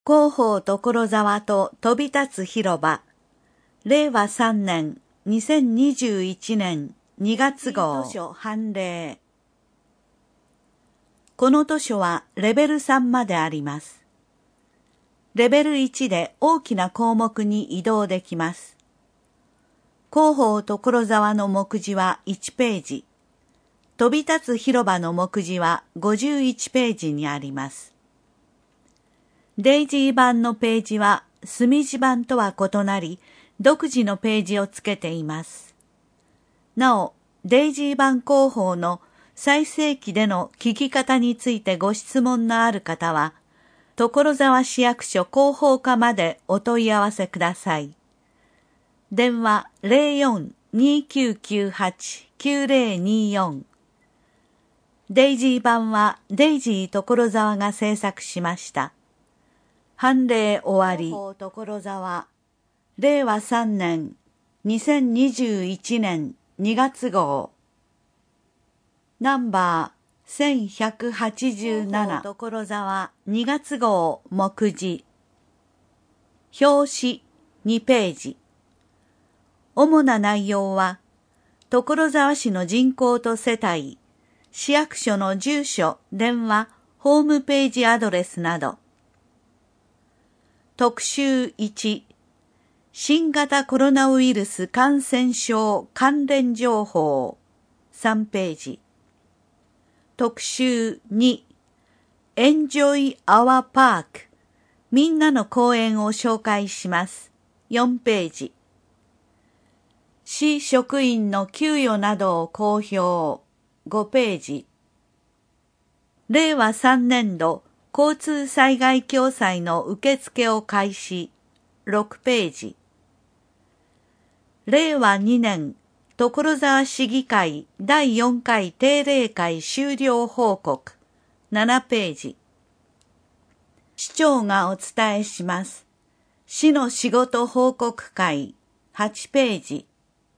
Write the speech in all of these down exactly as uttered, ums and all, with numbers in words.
広報所沢と飛び立つ広場、れいわさんねんにせんにじゅういちねんにがつ号図書判例。この図書はレベルさんまであります。レベルいちで大きな項目に移動できます。広報所沢の目次はいちページ、飛び立つ広場の目次はごじゅういちページにあります。デイジー版のページは墨字版とは異なり、独自のページをつけています。なお、デイジー版広報の最盛期での聞き方についてご質問のある方は、所沢市役所広報課までお問い合わせください。電話 ゼロよん にーきゅうきゅうはち きゅうゼロにーよん。デイジー版はデイジー所沢が制作しました。判例終わり。広報所沢、れいわさんねんにせんにじゅういちねんにがつ号。ナンバーせんひゃくはちじゅうなな。所沢にがつ号目次。表紙にページ。主な内容は、所沢市の人口と世帯、市役所の住所、電話、ホームページアドレスなど。特集いち、新型コロナウイルス感染症関連情報さんページ。特集に、Enjoy Our Park みんなの公園を紹介しますよんページ。市職員の給与などを公表ごページ。れいわさんねんど交通災害共済の受付を開始ろくページ。れいわにねん所沢市議会だいよんかい定例会終了報告ななページ。市長がお伝えします。市の仕事報告会はちページ。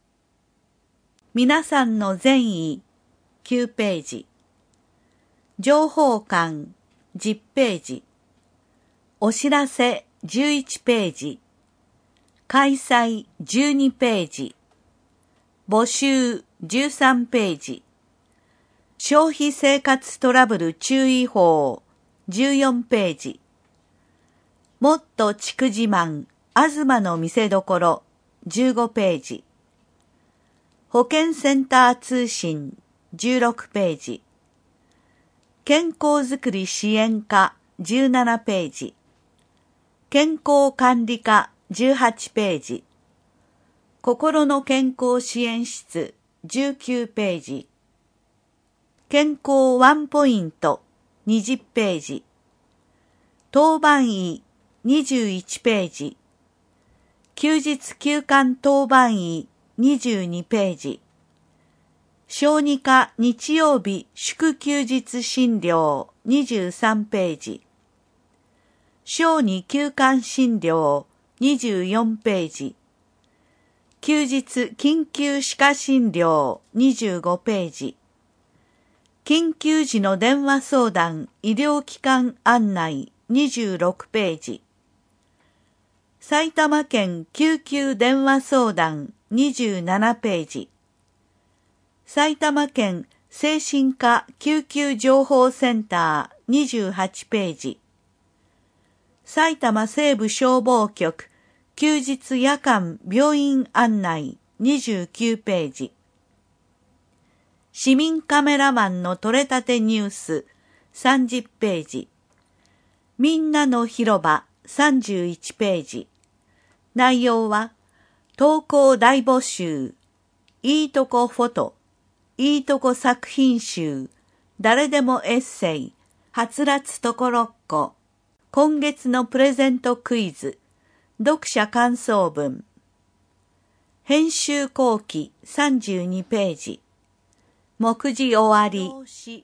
皆さんの善意きゅうページ。情報館じゅっページ。お知らせじゅういちページ。開催じゅうにページ。募集じゅうさんページ。消費生活トラブル注意報じゅうよんページ。もっと地区自慢東の見せ所じゅうごページ。保健センター通信じゅうろくページ。健康づくり支援課じゅうななページ。健康管理課じゅうはちページ。心の健康支援室じゅうきゅうページ。健康ワンポイントにじゅうページ。当番医にじゅういちページ。休日休館当番医にじゅうにページ。小児科日曜日祝休日診療にじゅうさんページ。小児休館診療にじゅうよんページ。休日緊急歯科診療にじゅうごページ。緊急時の電話相談医療機関案内にじゅうろくページ。埼玉県救急電話相談にじゅうななページ。埼玉県精神科救急情報センターにじゅうはちページ。埼玉西部消防局休日夜間病院案内にじゅうきゅうページ。市民カメラマンの撮れたてニュースさんじゅうページ。みんなの広場さんじゅういちページ。内容は投稿大募集、いいとこフォト、いいとこ作品集、誰でもエッセイ、はつらつところっこ、今月のプレゼントクイズ、読者感想文。編集後期さんじゅうにページ。目次終わり。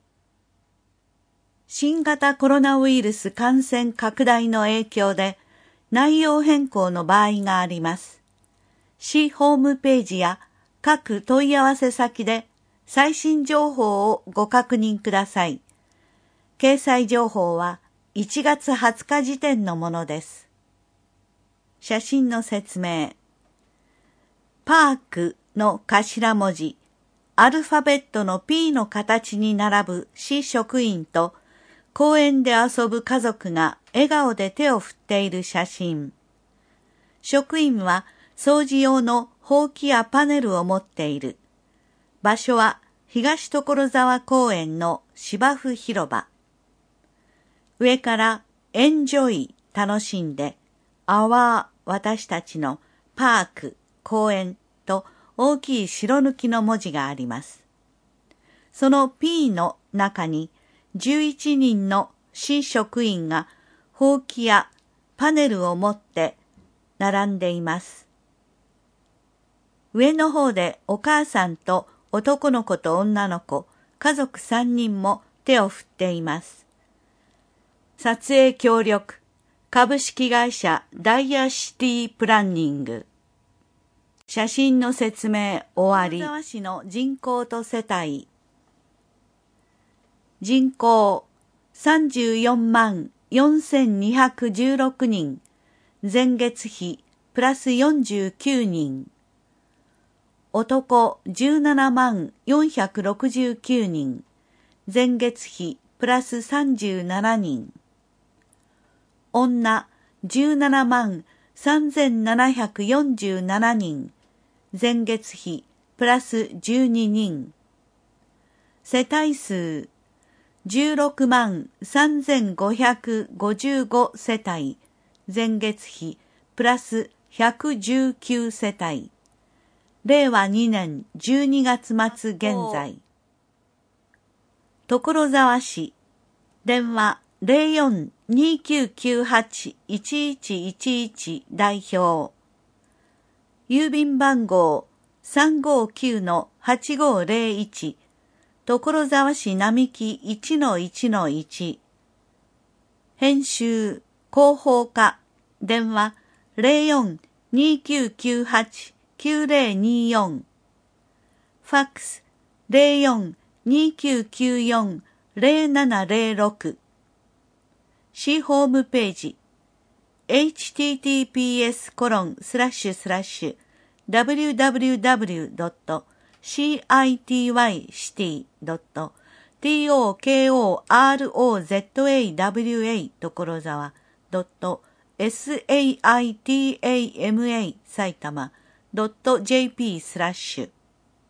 新型コロナウイルス感染拡大の影響で内容変更の場合があります。市ホームページや各問い合わせ先で最新情報をご確認ください。掲載情報はいちがつはつか時点のものです。写真の説明。パークの頭文字、アルファベットの P の形に並ぶ市職員と公園で遊ぶ家族が笑顔で手を振っている写真。職員は掃除用のほうきやパネルを持っている。場所は東所沢公園の芝生広場。上からエンジョイ楽しんで、アワー私たちのパーク公園と大きい白抜きの文字があります。その P の中にじゅういちにんの市職員がほうきやパネルを持って並んでいます。上の方でお母さんと男の子と女の子、家族さんにんも手を振っています。撮影協力、株式会社ダイヤシティプランニング。写真の説明終わり。所沢市の人口と世帯。人口さんじゅうよんまんよんせんにひゃくじゅうろくにん。前月比プラスよんじゅうきゅうにん。男じゅうななまんよんひゃくろくじゅうきゅうにん。前月比プラスさんじゅうななにん。女じゅうななまんさんぜんななひゃくよんじゅうななにん。前月比プラスじゅうににん。世帯数じゅうろくまんさんぜんごひゃくごじゅうご世帯。前月比プラスひゃくじゅうきゅう世帯。れいわにねんじゅうにがつ末現在。所沢市。電話 ゼロよん にきゅうきゅうはち いちいちいちいち 代表。郵便番号 さんごきゅうのはちごゼロいち 所沢市並木 いちのいちのいち。編集広報課電話 ゼロよん にきゅうきゅうはち きゅうゼロによん。ファックス ゼロよん にきゅうきゅうよん ゼロななゼロろく。市ホームページ エイチティーティーピーエスコロンスラッシュスラッシュダブリューダブリューダブリュードットシーアイティーワイシティドットトコロザ所沢ドットサイタマ埼玉ドット ジェーピー スラッシュ。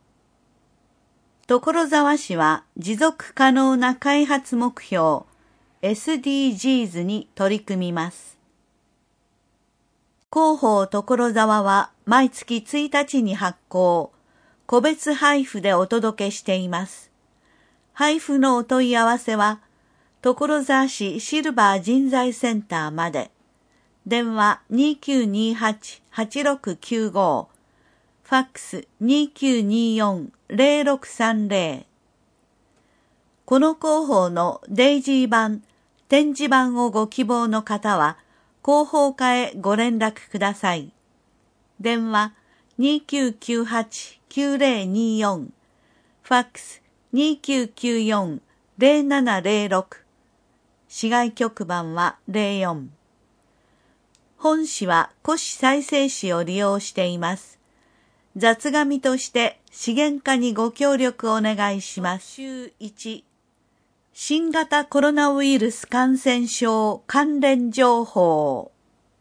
所沢市は持続可能な開発目標 エスディージーズ に取り組みます。広報所沢は毎月ついたちに発行、個別配布でお届けしています。配布のお問い合わせは、所沢市シルバー人材センターまで。電話 にきゅうにはち はちろくきゅうご、ファックス にきゅうによん ゼロろくさんゼロ。この広報のデイジー版、展示版をご希望の方は、広報課へご連絡ください。電話 にきゅうきゅうはち きゅうゼロによん、ファックス にきゅうきゅうよん ゼロななゼロろく。市外局番はゼロよん。本市は古紙再生紙を利用しています。雑紙として資源課にご協力お願いします。週いち、新型コロナウイルス感染症関連情報。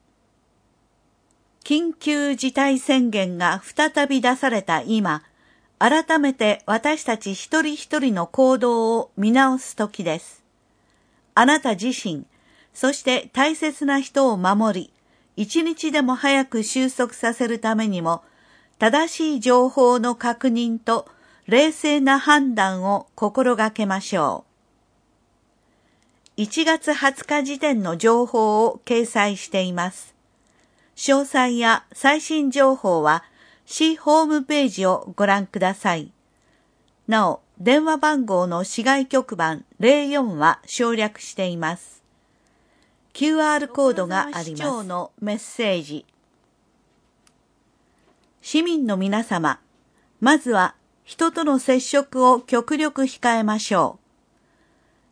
緊急事態宣言が再び出された今、改めて私たち一人一人の行動を見直す時です。あなた自身、そして大切な人を守り、一日でも早く収束させるためにも、正しい情報の確認と冷静な判断を心がけましょう。いちがつはつか時点の情報を掲載しています。詳細や最新情報は市ホームページをご覧ください。なお、電話番号の市外局番ゼロよんは省略しています。キューアール コードがあります。市長のメッセージ。市民の皆様、まずは人との接触を極力控えましょう。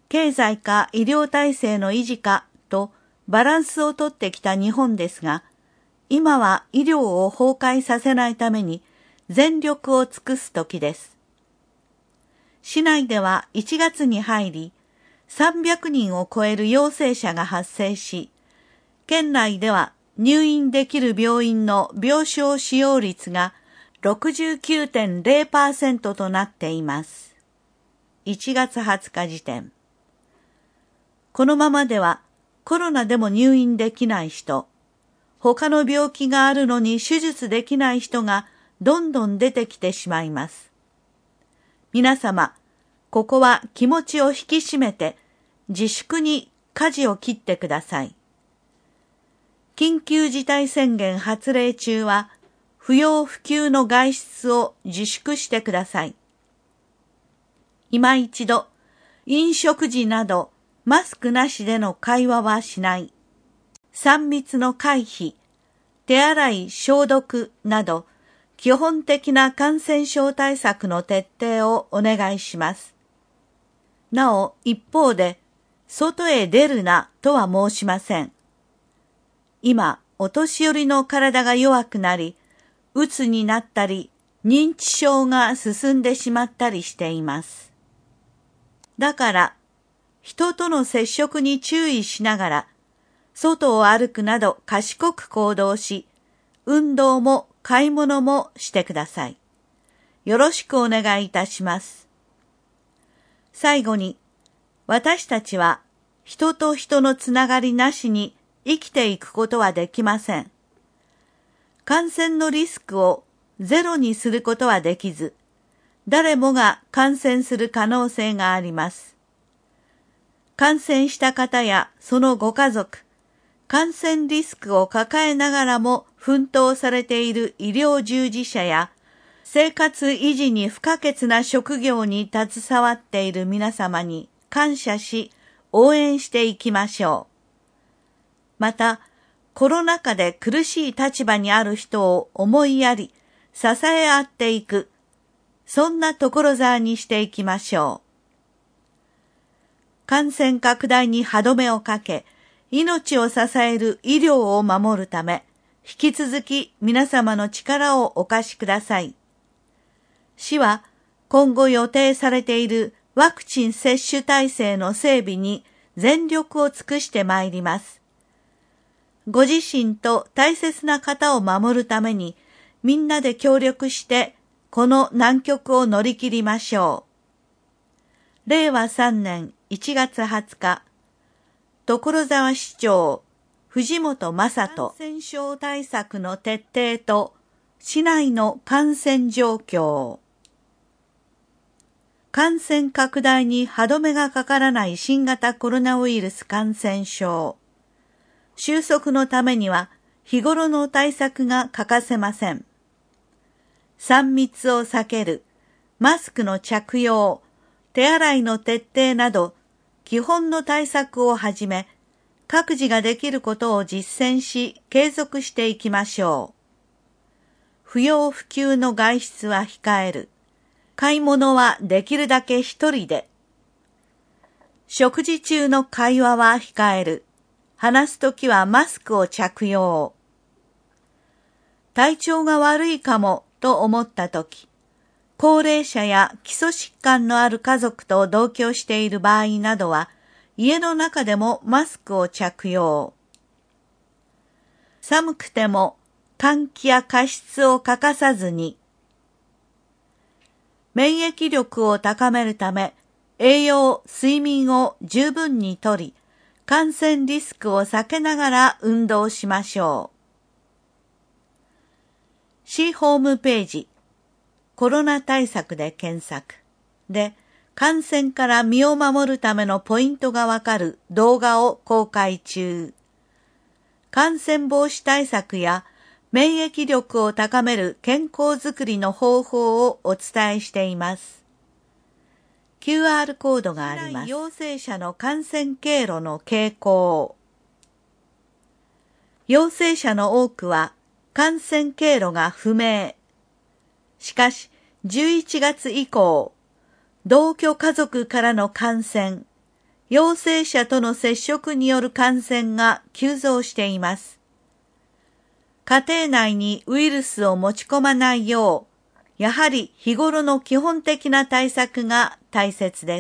経済か医療体制の維持かとバランスをとってきた日本ですが、今は医療を崩壊させないために全力を尽くす時です。市内ではいちがつに入り、さんびゃくにんを超える陽性者が発生し、県内では入院できる病院の病床使用率が ろくじゅうきゅうてんゼロパーセント となっています。いちがつはつか時点。このままではコロナでも入院できない人、他の病気があるのに手術できない人がどんどん出てきてしまいます。皆様、ここは気持ちを引き締めて自粛に舵を切ってください。緊急事態宣言発令中は不要不急の外出を自粛してください。今一度、飲食時などマスクなしでの会話はしない。さん密の回避、手洗い消毒など基本的な感染症対策の徹底をお願いします。なお一方で、外へ出るなとは申しません。今、お年寄りの体が弱くなり、うつになったり、認知症が進んでしまったりしています。だから、人との接触に注意しながら、外を歩くなど賢く行動し、運動も買い物もしてください。よろしくお願いいたします。最後に、私たちは人と人のつながりなしに生きていくことはできません。感染のリスクをゼロにすることはできず、誰もが感染する可能性があります。感染した方やそのご家族、感染リスクを抱えながらも奮闘されている医療従事者や、生活維持に不可欠な職業に携わっている皆様に感謝し、応援していきましょう。また、コロナ禍で苦しい立場にある人を思いやり、支え合っていく、そんな所沢にしていきましょう。感染拡大に歯止めをかけ、命を支える医療を守るため、引き続き皆様の力をお貸しください。市は今後予定されているワクチン接種体制の整備に全力を尽くしてまいります。ご自身と大切な方を守るために、みんなで協力してこの難局を乗り切りましょう。れいわさんねんいちがつはつか、所沢市長藤本正人。感染症対策の徹底と市内の感染状況。感染拡大に歯止めがかからない新型コロナウイルス感染症。収束のためには日頃の対策が欠かせません。さん密を避ける、マスクの着用、手洗いの徹底など、基本の対策をはじめ、各自ができることを実践し、継続していきましょう。不要不急の外出は控える。買い物はできるだけ一人で。食事中の会話は控える。話すときはマスクを着用。体調が悪いかもと思ったとき、高齢者や基礎疾患のある家族と同居している場合などは、家の中でもマスクを着用。寒くても換気や加湿を欠かさずに。免疫力を高めるため、栄養、睡眠を十分にとり、感染リスクを避けながら運動しましょう。市ホームページ、コロナ対策で検索で、感染から身を守るためのポイントがわかる動画を公開中。感染防止対策や免疫力を高める健康づくりの方法をお伝えしています。キューアール コードがあります。陽性者の感染経路の傾向。陽性者の多くは感染経路が不明。しかし、じゅういちがつ以降、同居家族からの感染、 陽性者との接触による感染が急増しています。家庭内にウイルスを持ち込まないよう、やはり日頃の基本的な対策が大切です。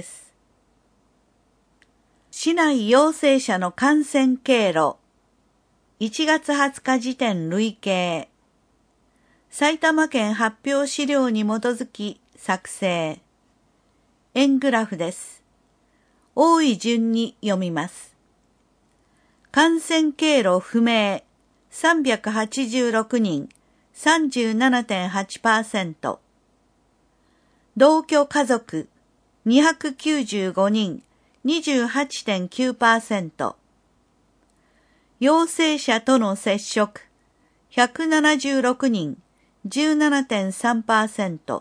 市内陽性者の感染経路、いちがつはつか時点累計。埼玉県発表資料に基づき作成。円グラフです。多い順に読みます。感染経路不明さんびゃくはちじゅうろくにん さんじゅうななてんはちパーセント。同居家族にひゃくきゅうじゅうごにん にじゅうはちてんきゅうパーセント。陽性者との接触ひゃくななじゅうろくにん じゅうななてんさんパーセント。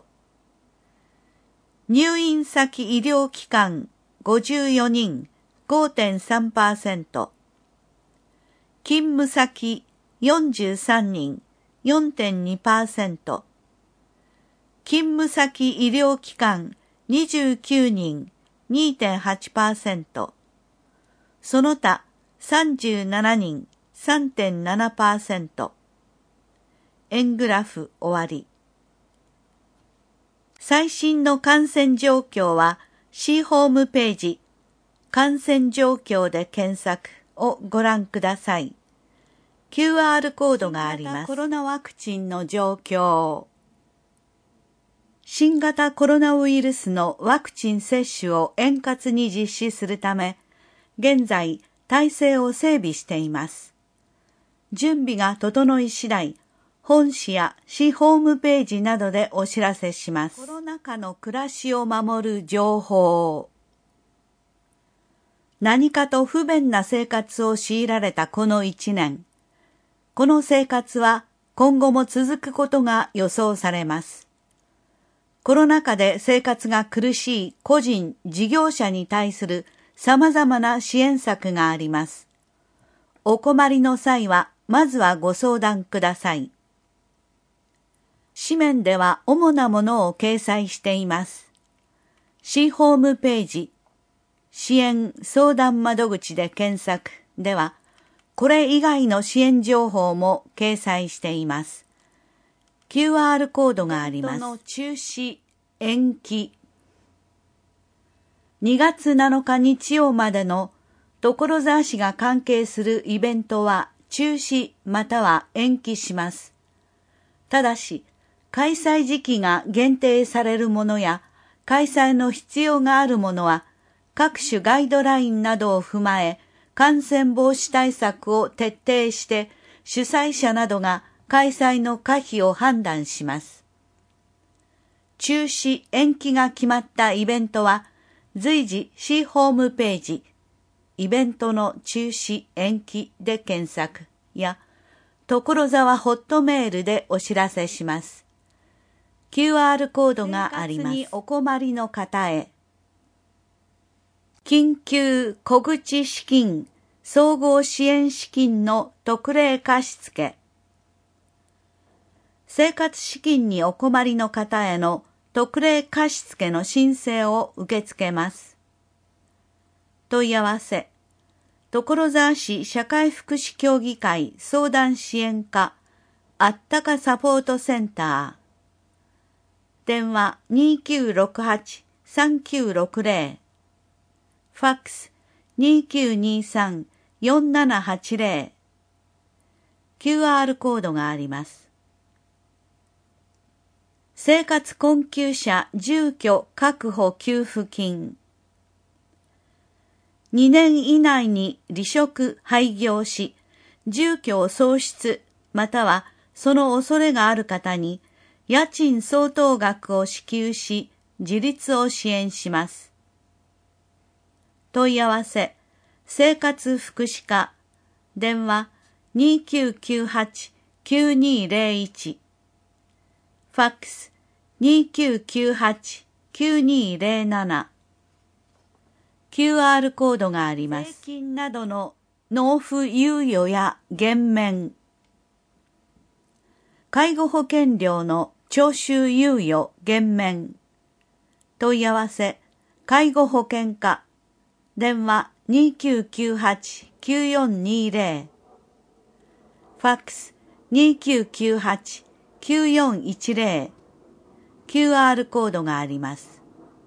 入院先医療機関ごじゅうよにん ごてんさんパーセント。勤務先よんじゅうさんにん よんてんにパーセント。勤務先医療機関にじゅうきゅうにん にてんはちパーセント。その他さんじゅうななにん さんてんななパーセント。円グラフ終わり。最新の感染状況は市ホームページ感染状況で検索をご覧ください。キューアール コードがあります。新型コロナワクチンの状況。新型コロナウイルスのワクチン接種を円滑に実施するため、現在体制を整備しています。準備が整い次第、本市や市ホームページなどでお知らせします。コロナ禍の暮らしを守る情報。何かと不便な生活を強いられたこの一年。この生活は今後も続くことが予想されます。コロナ禍で生活が苦しい個人、事業者に対する様々な支援策があります。お困りの際は、まずはご相談ください。紙面では主なものを掲載しています。市ホームページ、支援相談窓口で検索では、これ以外の支援情報も掲載しています。キューアール コードがあります。イベントの中止、延期。にがつなのか日曜までの所沢市が関係するイベントは中止または延期します。ただし、開催時期が限定されるものや開催の必要があるものは各種ガイドラインなどを踏まえ感染防止対策を徹底して主催者などが開催の可否を判断します。中止延期が決まったイベントは随時市ホームページイベントの中止延期で検索や所沢ホットメールでお知らせします。キューアール コードがあります。生活にお困りの方へ。緊急小口資金総合支援資金の特例貸付。生活資金にお困りの方への特例貸付の申請を受け付けます。問い合わせ。所沢市社会福祉協議会相談支援課あったかサポートセンター。電話 にきゅうろくはち さんきゅうろくゼロ。ファックス にきゅうにさん よんななはちゼロ。キューアール コードがあります。生活困窮者住居確保給付金。にねん以内に離職廃業し、住居を喪失またはその恐れがある方に家賃相当額を支給し、自立を支援します。問い合わせ、生活福祉課、電話 にきゅうきゅうはち きゅうにゼロいち。ファックス にきゅうきゅうはち きゅうにゼロなな。キューアール コードがあります。税金などの納付猶予や減免。介護保険料の徴収猶予減免。問い合わせ、介護保険課。 電話 にきゅうきゅうはち きゅうよんにゼロ、ファックス にきゅうきゅうはち きゅうよんいちゼロ、キューアール コードがあります。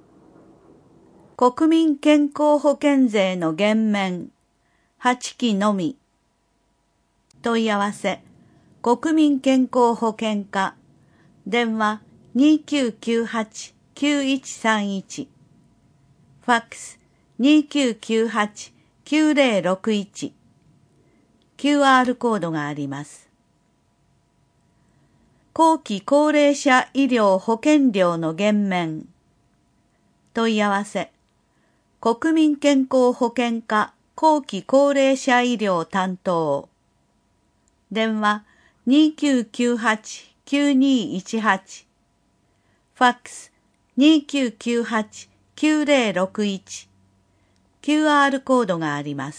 国民健康保険税の減免、はちきのみ。問い合わせ、国民健康保険課、電話 にきゅうきゅうはち きゅういちさんいち、ファックス にきゅうきゅうはち きゅうゼロろくいち、キューアール コードがあります。後期高齢者医療保険料の減免。問い合わせ、国民健康保険課後期高齢者医療担当。電話 にきゅうきゅうはち きゅうにいちはち、ファックス にきゅうきゅうはち きゅうゼロろくいち、キューアール コードがあります。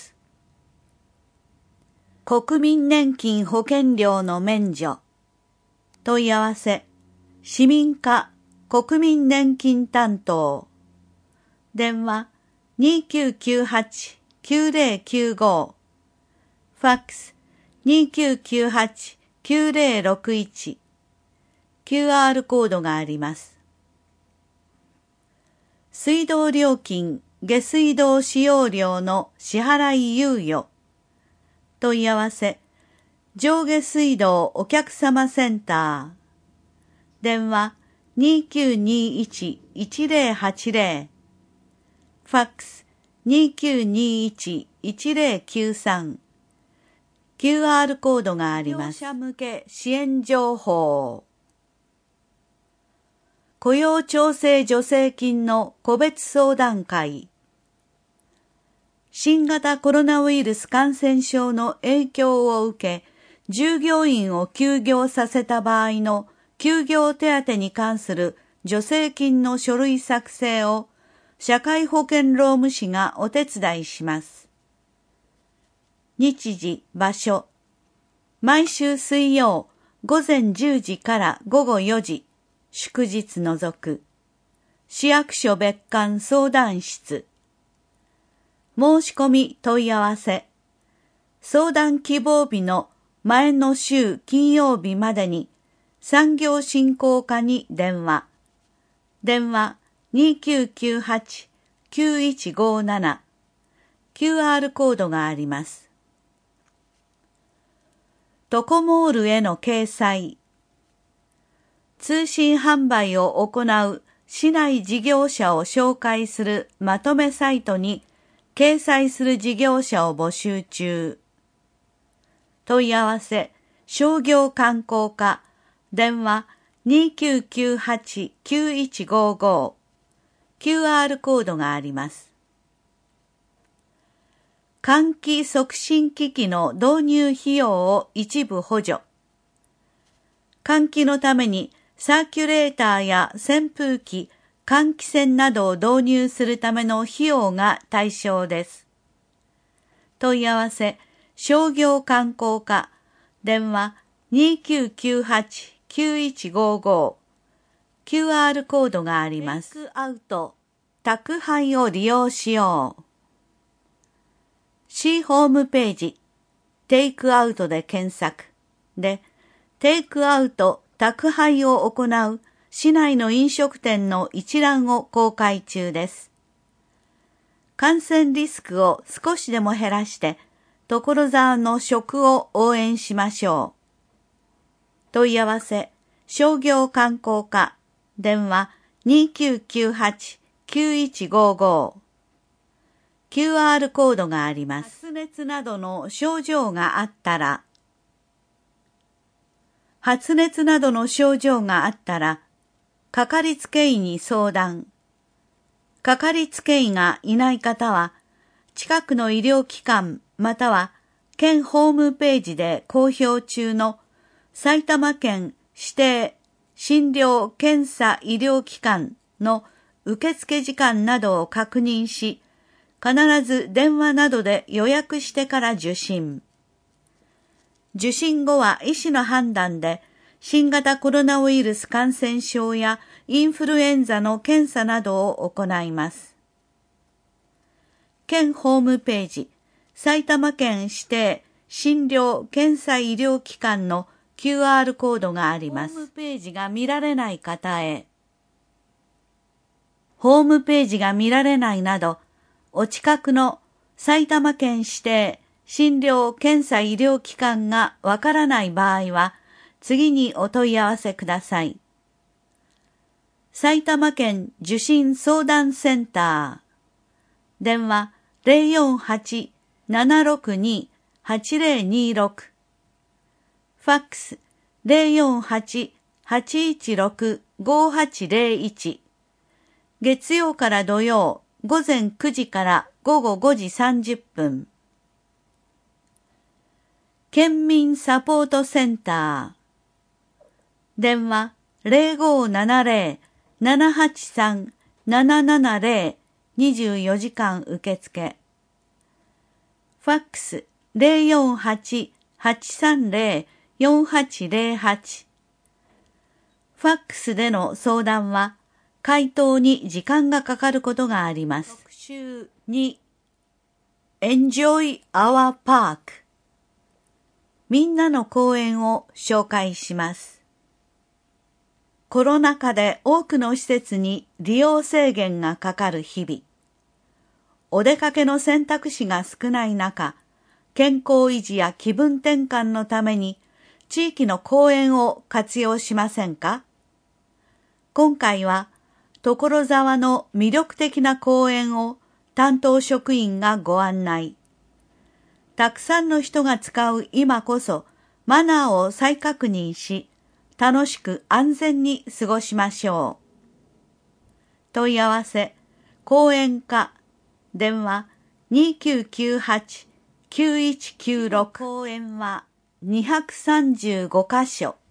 国民年金保険料の免除。問い合わせ、市民課国民年金担当。電話 にきゅうきゅうはち きゅうゼロきゅうご、ファックス にきゅうきゅうはち きゅうゼロろくいち、キューアール コードがあります。水道料金、下水道使用料の支払い猶予。問い合わせ、上下水道お客様センター。電話 にきゅうにいち いちゼロはちゼロ、ファックス にきゅうにいち いちゼロきゅうさん、キューアール コードがあります。事業者向け支援情報。雇用調整助成金の個別相談会。新型コロナウイルス感染症の影響を受け、従業員を休業させた場合の休業手当に関する助成金の書類作成を社会保険労務士がお手伝いします。日時、場所。毎週水曜午前じゅうじから午後よじ、祝日除く。市役所別館相談室。申し込み問い合わせ。相談希望日の前の週金曜日までに産業振興課に電話。電話 にきゅうきゅうはち きゅういちごなな、キューアール コードがあります。トコモールへの掲載。通信販売を行う市内事業者を紹介するまとめサイトに掲載する事業者を募集中。問い合わせ、商業観光課、電話 にきゅうきゅうはち きゅういちごご、キューアール コードがあります。換気促進機器の導入費用を一部補助。換気のためにサーキュレーターや扇風機、換気扇などを導入するための費用が対象です。問い合わせ、商業観光課、電話 にきゅうきゅうはち きゅういちごご、キューアール コードがあります。テイクアウト、宅配を利用しよう。市ホームページ、テイクアウトで検索で、テイクアウト、宅配を行う市内の飲食店の一覧を公開中です。感染リスクを少しでも減らして、所沢の食を応援しましょう。問い合わせ、商業観光課、電話 にきゅうきゅうはち きゅういちごご、キューアール コードがあります。発熱などの症状があったら、発熱などの症状があったら、かかりつけ医に相談。かかりつけ医がいない方は、近くの医療機関または県ホームページで公表中の埼玉県指定診療検査医療機関の受付時間などを確認し、必ず電話などで予約してから受診。受診後は医師の判断で新型コロナウイルス感染症やインフルエンザの検査などを行います。 県ホームページ、埼玉県指定診療検査医療機関の キューアール コードがあります。ホームページが見られない方へ。ホームページが見られないなど、お近くの埼玉県指定診療検査医療機関がわからない場合は、次にお問い合わせください。埼玉県受診相談センター。電話 ゼロよんはち ななろくに はちゼロにろく。ファックス ゼロよんはち はちいちろく ごはちゼロいち。月曜から土曜、午前くじから午後ごじさんじゅっぷん。県民サポートセンター。電話 ゼロごーななゼロ ななはちさん ななななゼロ にじゅうよじかん受付。ファックス ゼロよんはち はちさんゼロ よんはちゼロはち。ファックスでの相談は、回答に時間がかかることがあります。特集に Enjoy our Park。みんなの公園を紹介します。コロナ禍で多くの施設に利用制限がかかる日々。お出かけの選択肢が少ない中、健康維持や気分転換のために地域の公園を活用しませんか？今回は、所沢の魅力的な公園を担当職員がご案内。たくさんの人が使う今こそマナーを再確認し、楽しく安全に過ごしましょう。問い合わせ、公園課、電話 にきゅうきゅうはち きゅういちきゅうろく。公園はにひゃくさんじゅうごかしょ。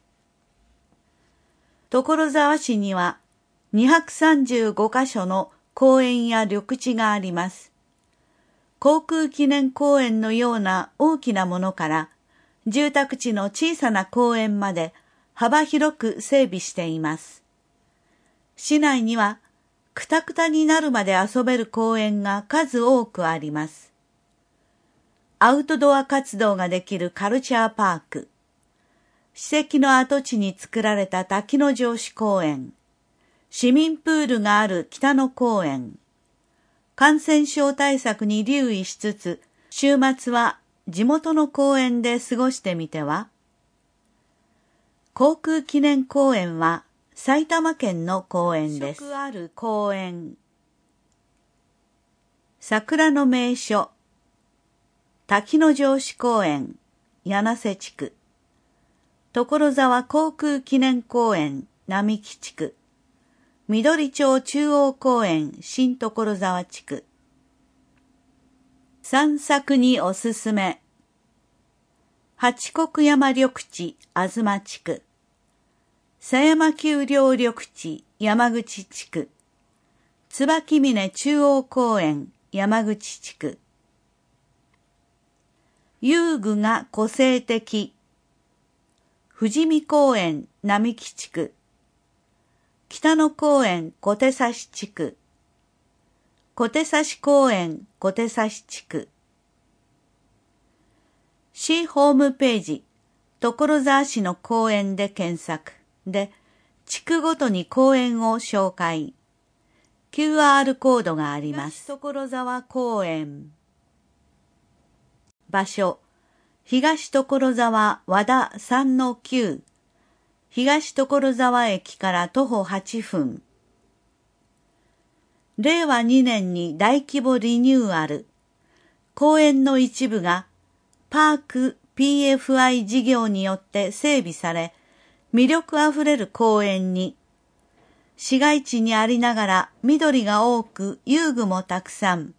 所沢市にはにひゃくさんじゅうごかしょの公園や緑地があります。航空記念公園のような大きなものから、住宅地の小さな公園まで幅広く整備しています。市内には、くたくたになるまで遊べる公園が数多くあります。アウトドア活動ができるカルチャーパーク、史跡の跡地に作られた滝の城址公園、市民プールがある北野公園、感染症対策に留意しつつ、週末は地元の公園で過ごしてみては？航空記念公園は埼玉県の公園です。特色ある公園。桜の名所。滝の城址公園、柳瀬地区。所沢航空記念公園、並木地区。緑町中央公園、新所沢地区。散策におすすめ。八国山緑地、東地区。狭山丘陵緑地、山口地区。椿峰中央公園、山口地区。遊具が個性的。富士見公園、並木地区。北野公園、小手指地区。小手指公園、小手指地区。市ホームページ、所沢市の公園で検索で、地区ごとに公園を紹介。キューアール コードがあります。所沢公園。場所、東所沢和田 さんのきゅう。東所沢駅から徒歩はっぷん。れいわにねんに大規模リニューアル。公園の一部がパーク ピーエフアイ 事業によって整備され、魅力あふれる公園に、市街地にありながら緑が多く遊具もたくさん。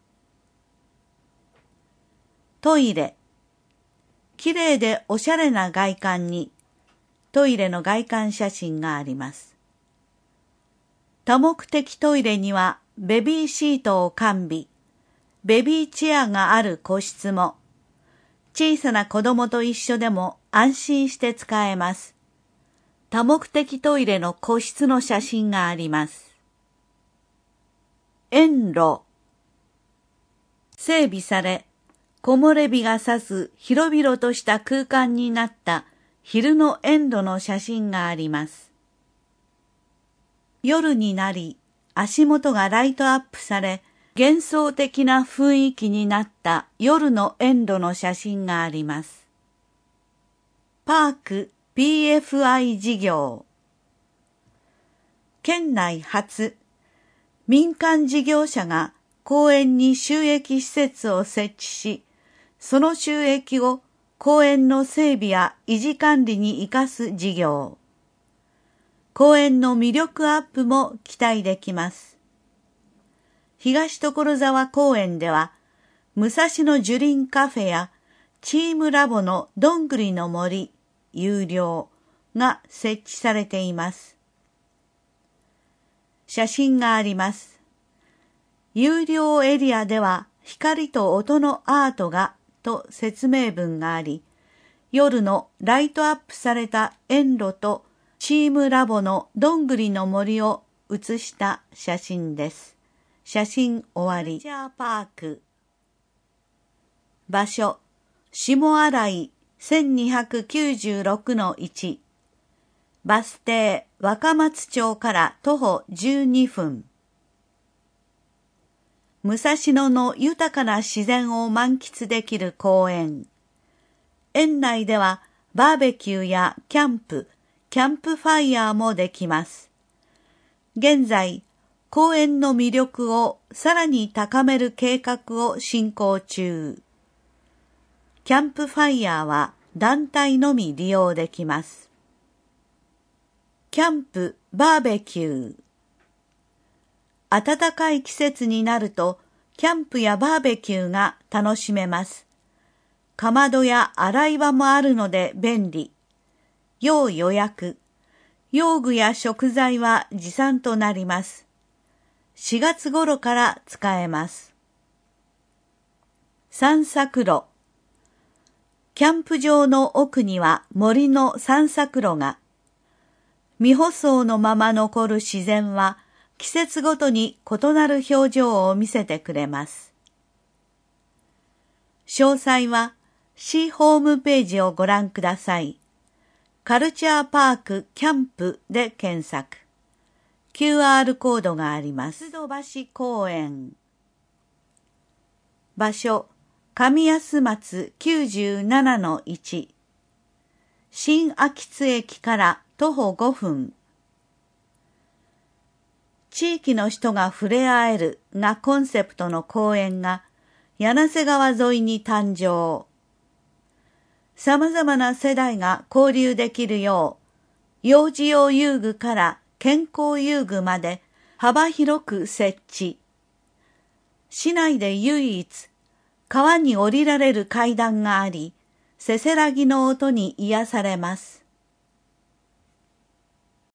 トイレ。きれいでおしゃれな外観に、トイレの外観写真があります。多目的トイレにはベビーシートを完備、ベビーチェアがある個室も、小さな子供と一緒でも安心して使えます。多目的トイレの個室の写真があります。園路。園整備され、木漏れ日が差す広々とした空間になった昼のエンドの写真があります。夜になり、足元がライトアップされ、幻想的な雰囲気になった夜のエンドの写真があります。パーク ピーエフアイ 事業。県内初、民間事業者が公園に収益施設を設置し、その収益を公園の整備や維持管理に生かす事業。公園の魅力アップも期待できます。東所沢公園では、武蔵野樹林カフェやチームラボのどんぐりの森有料が設置されています。写真があります。有料エリアでは光と音のアートがと説明文があり、夜のライトアップされた園路とチームラボのどんぐりの森を写した写真です。写真終わり。カルチャーパーク。場所、下新井 せんにひゃくきゅうじゅうろくのいち。バス停若松町から徒歩じゅうにふん。武蔵野の豊かな自然を満喫できる公園。園内ではバーベキューやキャンプ、キャンプファイヤーもできます。現在、公園の魅力をさらに高める計画を進行中。キャンプファイヤーは団体のみ利用できます。キャンプ、バーベキュー。暖かい季節になると、キャンプやバーベキューが楽しめます。かまどや洗い場もあるので便利。要予約。用具や食材は持参となります。しがつ頃から使えます。散策路。キャンプ場の奥には森の散策路が。未舗装のまま残る自然は、季節ごとに異なる表情を見せてくれます。詳細は市ホームページをご覧ください。カルチャーパークキャンプで検索。キューアール コードがあります。水戸橋公園。場所、上安松 きゅうじゅうななのいち。新秋津駅から徒歩ごふん。地域の人が触れ合えるがコンセプトの公園が柳瀬川沿いに誕生。様々な世代が交流できるよう、幼児用遊具から健康遊具まで幅広く設置。市内で唯一、川に降りられる階段があり、せせらぎの音に癒されます。